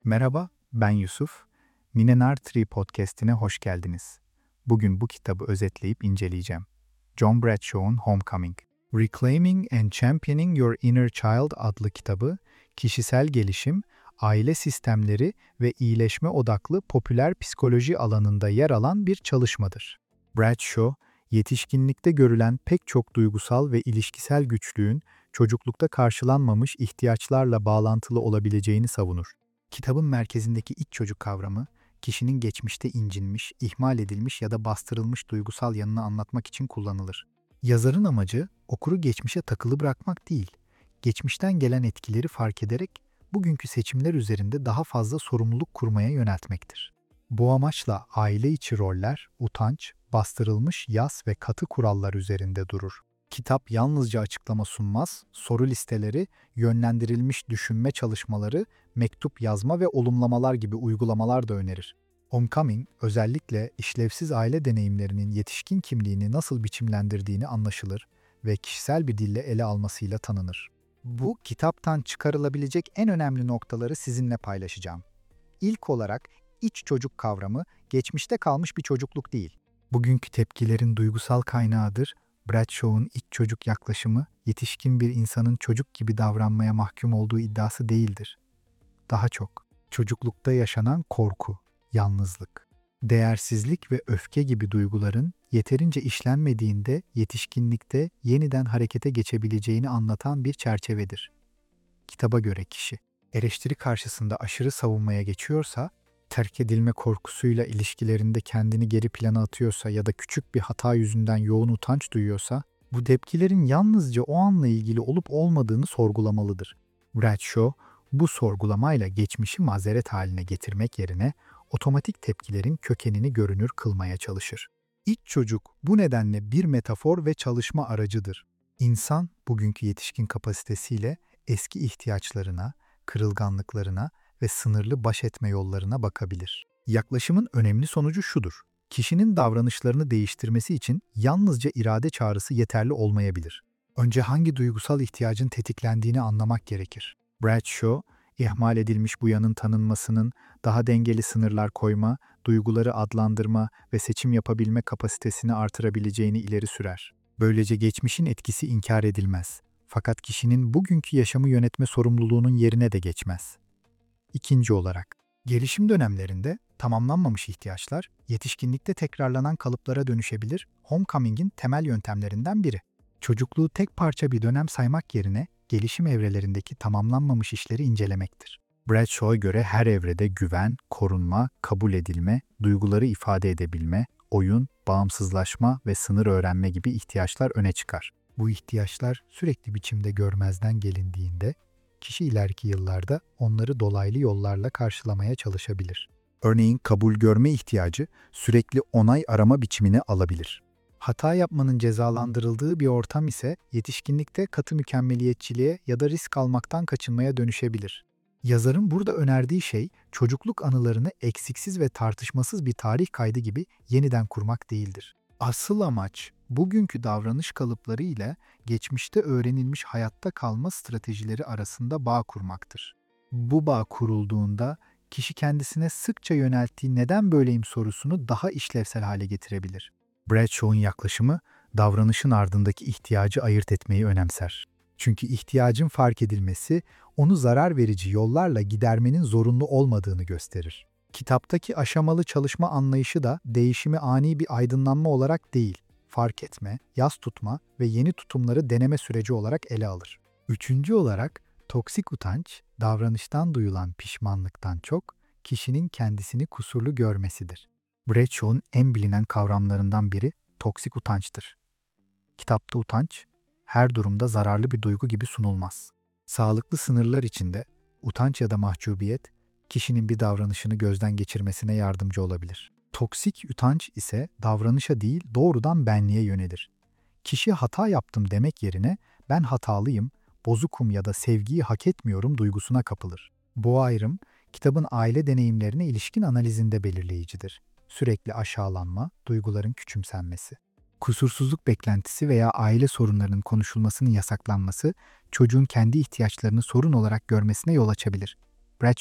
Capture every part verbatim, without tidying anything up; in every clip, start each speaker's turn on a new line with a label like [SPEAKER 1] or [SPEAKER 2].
[SPEAKER 1] Merhaba, ben Yusuf. Minenar Tree Podcast'ine hoş geldiniz. Bugün bu kitabı özetleyip inceleyeceğim. John Bradshaw'un Homecoming. Reclaiming and Championing Your Inner Child adlı kitabı, kişisel gelişim, aile sistemleri ve iyileşme odaklı popüler psikoloji alanında yer alan bir çalışmadır. Bradshaw, yetişkinlikte görülen pek çok duygusal ve ilişkisel güçlüğün çocuklukta karşılanmamış ihtiyaçlarla bağlantılı olabileceğini savunur. Kitabın merkezindeki iç çocuk kavramı, kişinin geçmişte incinmiş, ihmal edilmiş ya da bastırılmış duygusal yanını anlatmak için kullanılır. Yazarın amacı, okuru geçmişe takılı bırakmak değil, geçmişten gelen etkileri fark ederek bugünkü seçimler üzerinde daha fazla sorumluluk kurmaya yöneltmektir. Bu amaçla aile içi roller, utanç, bastırılmış yas ve katı kurallar üzerinde durur. Kitap yalnızca açıklama sunmaz, soru listeleri, yönlendirilmiş düşünme çalışmaları, mektup yazma ve olumlamalar gibi uygulamalar da önerir. Homecoming, özellikle işlevsiz aile deneyimlerinin yetişkin kimliğini nasıl biçimlendirdiğini anlaşılır ve kişisel bir dille ele almasıyla tanınır. Bu kitaptan çıkarılabilecek en önemli noktaları sizinle paylaşacağım. İlk olarak iç çocuk kavramı geçmişte kalmış bir çocukluk değil. Bugünkü tepkilerin duygusal kaynağıdır. Bradshaw'un iç çocuk yaklaşımı, yetişkin bir insanın çocuk gibi davranmaya mahkum olduğu iddiası değildir. Daha çok, çocuklukta yaşanan korku, yalnızlık, değersizlik ve öfke gibi duyguların yeterince işlenmediğinde yetişkinlikte yeniden harekete geçebileceğini anlatan bir çerçevedir. Kitaba göre kişi, eleştiri karşısında aşırı savunmaya geçiyorsa, terk edilme korkusuyla ilişkilerinde kendini geri plana atıyorsa ya da küçük bir hata yüzünden yoğun utanç duyuyorsa, bu tepkilerin yalnızca o anla ilgili olup olmadığını sorgulamalıdır. Bradshaw, bu sorgulamayla geçmişi mazeret haline getirmek yerine otomatik tepkilerin kökenini görünür kılmaya çalışır. İç çocuk bu nedenle bir metafor ve çalışma aracıdır. İnsan bugünkü yetişkin kapasitesiyle eski ihtiyaçlarına, kırılganlıklarına ve sınırlı baş etme yollarına bakabilir. Yaklaşımın önemli sonucu şudur: kişinin davranışlarını değiştirmesi için yalnızca irade çağrısı yeterli olmayabilir. Önce hangi duygusal ihtiyacın tetiklendiğini anlamak gerekir. Bradshaw, ihmal edilmiş bu yanın tanınmasının daha dengeli sınırlar koyma, duyguları adlandırma ve seçim yapabilme kapasitesini artırabileceğini ileri sürer. Böylece geçmişin etkisi inkar edilmez. Fakat kişinin bugünkü yaşamı yönetme sorumluluğunun yerine de geçmez. İkinci olarak, gelişim dönemlerinde tamamlanmamış ihtiyaçlar yetişkinlikte tekrarlanan kalıplara dönüşebilir, homecoming'in temel yöntemlerinden biri. Çocukluğu tek parça bir dönem saymak yerine gelişim evrelerindeki tamamlanmamış işleri incelemektir. Bradshaw'a göre her evrede güven, korunma, kabul edilme, duyguları ifade edebilme, oyun, bağımsızlaşma ve sınır öğrenme gibi ihtiyaçlar öne çıkar. Bu ihtiyaçlar sürekli biçimde görmezden gelindiğinde, kişi ileriki yıllarda onları dolaylı yollarla karşılamaya çalışabilir. Örneğin kabul görme ihtiyacı sürekli onay arama biçimini alabilir. Hata yapmanın cezalandırıldığı bir ortam ise yetişkinlikte katı mükemmeliyetçiliğe ya da risk almaktan kaçınmaya dönüşebilir. Yazarın burada önerdiği şey, çocukluk anılarını eksiksiz ve tartışmasız bir tarih kaydı gibi yeniden kurmak değildir. Asıl amaç, bugünkü davranış kalıpları ile geçmişte öğrenilmiş hayatta kalma stratejileri arasında bağ kurmaktır. Bu bağ kurulduğunda, kişi kendisine sıkça yönelttiği "neden böyleyim" sorusunu daha işlevsel hale getirebilir. Bradshaw'un yaklaşımı, davranışın ardındaki ihtiyacı ayırt etmeyi önemser. Çünkü ihtiyacın fark edilmesi, onu zarar verici yollarla gidermenin zorunlu olmadığını gösterir. Kitaptaki aşamalı çalışma anlayışı da değişimi ani bir aydınlanma olarak değil, fark etme, yas tutma ve yeni tutumları deneme süreci olarak ele alır. Üçüncü olarak, toksik utanç, davranıştan duyulan pişmanlıktan çok, kişinin kendisini kusurlu görmesidir. Bradshaw'un en bilinen kavramlarından biri toksik utançtır. Kitapta utanç, her durumda zararlı bir duygu gibi sunulmaz. Sağlıklı sınırlar içinde utanç ya da mahcubiyet, kişinin bir davranışını gözden geçirmesine yardımcı olabilir. Toksik utanç ise davranışa değil doğrudan benliğe yönelir. Kişi hata yaptım demek yerine ben hatalıyım, bozukum ya da sevgiyi hak etmiyorum duygusuna kapılır. Bu ayrım, kitabın aile deneyimlerine ilişkin analizinde belirleyicidir. Sürekli aşağılanma, duyguların küçümsenmesi. Kusursuzluk beklentisi veya aile sorunlarının konuşulmasının yasaklanması, çocuğun kendi ihtiyaçlarını sorun olarak görmesine yol açabilir. Bradshaw,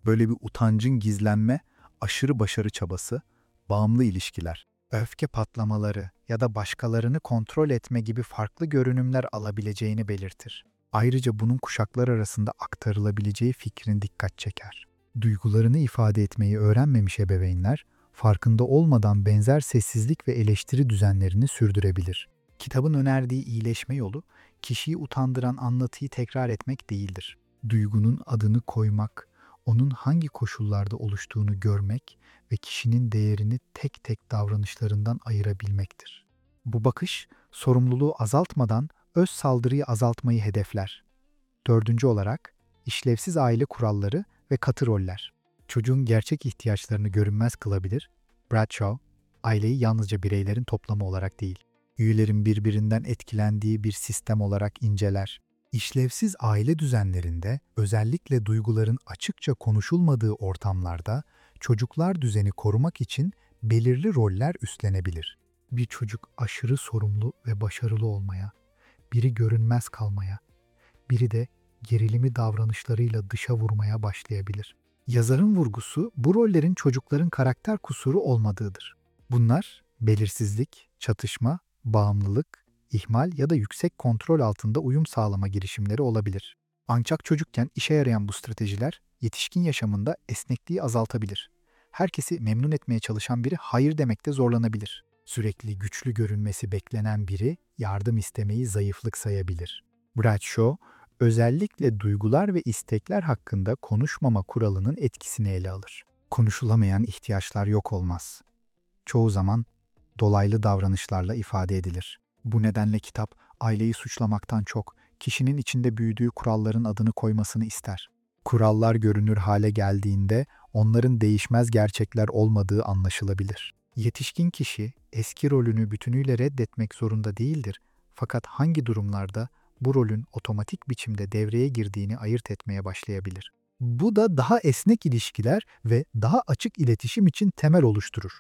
[SPEAKER 1] Böyle bir utancın gizlenme, aşırı başarı çabası, bağımlı ilişkiler, öfke patlamaları ya da başkalarını kontrol etme gibi farklı görünümler alabileceğini belirtir. Ayrıca bunun kuşaklar arasında aktarılabileceği fikrin dikkat çeker. Duygularını ifade etmeyi öğrenmemiş ebeveynler, farkında olmadan benzer sessizlik ve eleştiri düzenlerini sürdürebilir. Kitabın önerdiği iyileşme yolu, kişiyi utandıran anlatıyı tekrar etmek değildir. Duygunun adını koymak, onun hangi koşullarda oluştuğunu görmek ve kişinin değerini tek tek davranışlarından ayırabilmektir. Bu bakış, sorumluluğu azaltmadan öz saldırıyı azaltmayı hedefler. Dördüncü olarak, işlevsiz aile kuralları ve katı roller. Çocuğun gerçek ihtiyaçlarını görünmez kılabilir. Bradshaw, aileyi yalnızca bireylerin toplamı olarak değil, üyelerin birbirinden etkilendiği bir sistem olarak inceler. İşlevsiz aile düzenlerinde, özellikle duyguların açıkça konuşulmadığı ortamlarda, çocuklar düzeni korumak için belirli roller üstlenebilir. Bir çocuk aşırı sorumlu ve başarılı olmaya, biri görünmez kalmaya, biri de gerilimi davranışlarıyla dışa vurmaya başlayabilir. Yazarın vurgusu bu rollerin çocukların karakter kusuru olmadığıdır. Bunlar belirsizlik, çatışma, bağımlılık, ihmal ya da yüksek kontrol altında uyum sağlama girişimleri olabilir. Ancak çocukken işe yarayan bu stratejiler yetişkin yaşamında esnekliği azaltabilir. Herkesi memnun etmeye çalışan biri hayır demekte zorlanabilir. Sürekli güçlü görünmesi beklenen biri yardım istemeyi zayıflık sayabilir. Bradshaw, özellikle duygular ve istekler hakkında konuşmama kuralının etkisini ele alır. Konuşulamayan ihtiyaçlar yok olmaz. Çoğu zaman dolaylı davranışlarla ifade edilir. Bu nedenle kitap, aileyi suçlamaktan çok, kişinin içinde büyüdüğü kuralların adını koymasını ister. Kurallar görünür hale geldiğinde, onların değişmez gerçekler olmadığı anlaşılabilir. Yetişkin kişi, eski rolünü bütünüyle reddetmek zorunda değildir. Fakat hangi durumlarda bu rolün otomatik biçimde devreye girdiğini ayırt etmeye başlayabilir. Bu da daha esnek ilişkiler ve daha açık iletişim için temel oluşturur.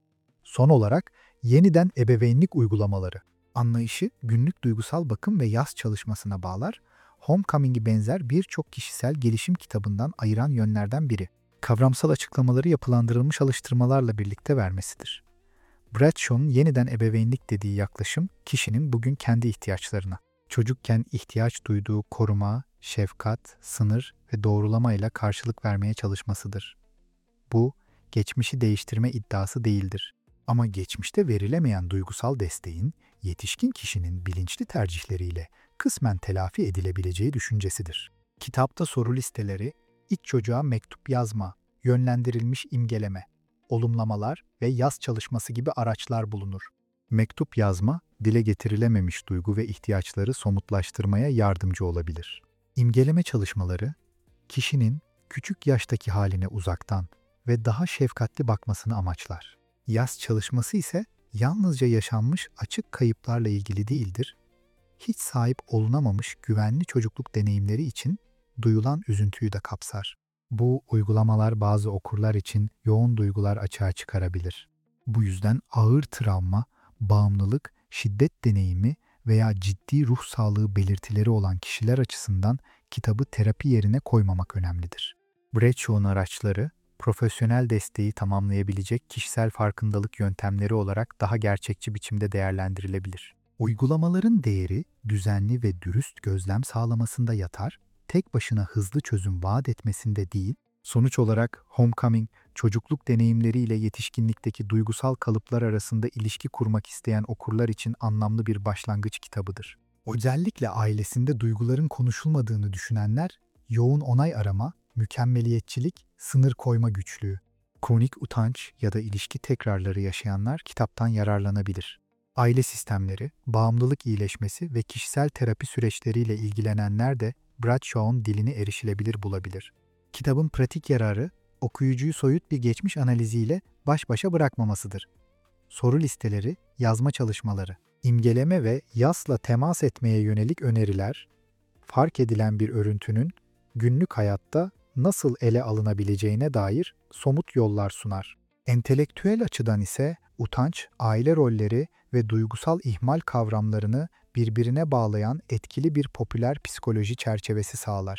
[SPEAKER 1] Son olarak, yeniden ebeveynlik uygulamaları. Anlayışı günlük duygusal bakım ve yaz çalışmasına bağlar, Homecoming'i benzer birçok kişisel gelişim kitabından ayıran yönlerden biri. Kavramsal açıklamaları yapılandırılmış alıştırmalarla birlikte vermesidir. Bradshaw'un yeniden ebeveynlik dediği yaklaşım, kişinin bugün kendi ihtiyaçlarına, çocukken ihtiyaç duyduğu koruma, şefkat, sınır ve doğrulamayla karşılık vermeye çalışmasıdır. Bu, geçmişi değiştirme iddiası değildir. Ama geçmişte verilemeyen duygusal desteğin, yetişkin kişinin bilinçli tercihleriyle kısmen telafi edilebileceği düşüncesidir. Kitapta soru listeleri, iç çocuğa mektup yazma, yönlendirilmiş imgeleme, olumlamalar ve yaz çalışması gibi araçlar bulunur. Mektup yazma, dile getirilememiş duygu ve ihtiyaçları somutlaştırmaya yardımcı olabilir. İmgeleme çalışmaları, kişinin küçük yaştaki haline uzaktan ve daha şefkatli bakmasını amaçlar. Yaz çalışması ise yalnızca yaşanmış açık kayıplarla ilgili değildir, hiç sahip olunamamış güvenli çocukluk deneyimleri için duyulan üzüntüyü de kapsar. Bu uygulamalar bazı okurlar için yoğun duygular açığa çıkarabilir. Bu yüzden ağır travma, bağımlılık, şiddet deneyimi veya ciddi ruh sağlığı belirtileri olan kişiler açısından kitabı terapi yerine koymamak önemlidir. Bradshaw'un araçları, profesyonel desteği tamamlayabilecek kişisel farkındalık yöntemleri olarak daha gerçekçi biçimde değerlendirilebilir. Uygulamaların değeri, düzenli ve dürüst gözlem sağlamasında yatar, tek başına hızlı çözüm vaat etmesinde değil, sonuç olarak Homecoming, çocukluk deneyimleriyle yetişkinlikteki duygusal kalıplar arasında ilişki kurmak isteyen okurlar için anlamlı bir başlangıç kitabıdır. Özellikle ailesinde duyguların konuşulmadığını düşünenler, yoğun onay arama, mükemmeliyetçilik, sınır koyma güçlüğü, kronik utanç ya da ilişki tekrarları yaşayanlar kitaptan yararlanabilir. Aile sistemleri, bağımlılık iyileşmesi ve kişisel terapi süreçleriyle ilgilenenler de Bradshaw'un dilini erişilebilir bulabilir. Kitabın pratik yararı, okuyucuyu soyut bir geçmiş analiziyle baş başa bırakmamasıdır. Soru listeleri, yazma çalışmaları, imgeleme ve yasla temas etmeye yönelik öneriler, fark edilen bir örüntünün günlük hayatta nasıl ele alınabileceğine dair somut yollar sunar. Entelektüel açıdan ise utanç, aile rolleri ve duygusal ihmal kavramlarını birbirine bağlayan etkili bir popüler psikoloji çerçevesi sağlar.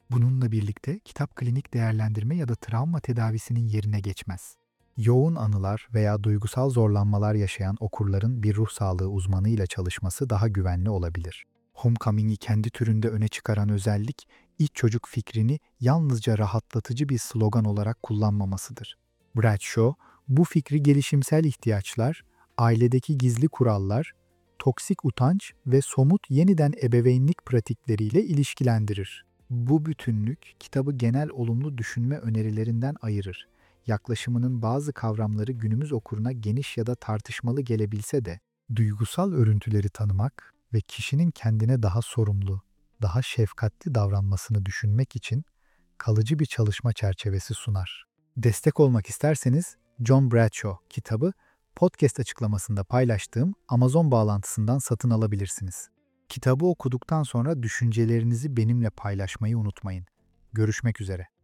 [SPEAKER 1] Bununla birlikte kitap klinik değerlendirme ya da travma tedavisinin yerine geçmez. Yoğun anılar veya duygusal zorlanmalar yaşayan okurların bir ruh sağlığı uzmanıyla çalışması daha güvenli olabilir. Homecoming'i kendi türünde öne çıkaran özellik, iç çocuk fikrini yalnızca rahatlatıcı bir slogan olarak kullanmamasıdır. Bradshaw, bu fikri gelişimsel ihtiyaçlar, ailedeki gizli kurallar, toksik utanç ve somut yeniden ebeveynlik pratikleriyle ilişkilendirir. Bu bütünlük kitabı genel olumlu düşünme önerilerinden ayırır. Yaklaşımının bazı kavramları günümüz okuruna geniş ya da tartışmalı gelebilse de, duygusal örüntüleri tanımak ve kişinin kendine daha sorumlu, daha şefkatli davranmasını düşünmek için kalıcı bir çalışma çerçevesi sunar. Destek olmak isterseniz John Bradshaw kitabı podcast açıklamasında paylaştığım Amazon bağlantısından satın alabilirsiniz. Kitabı okuduktan sonra düşüncelerinizi benimle paylaşmayı unutmayın. Görüşmek üzere.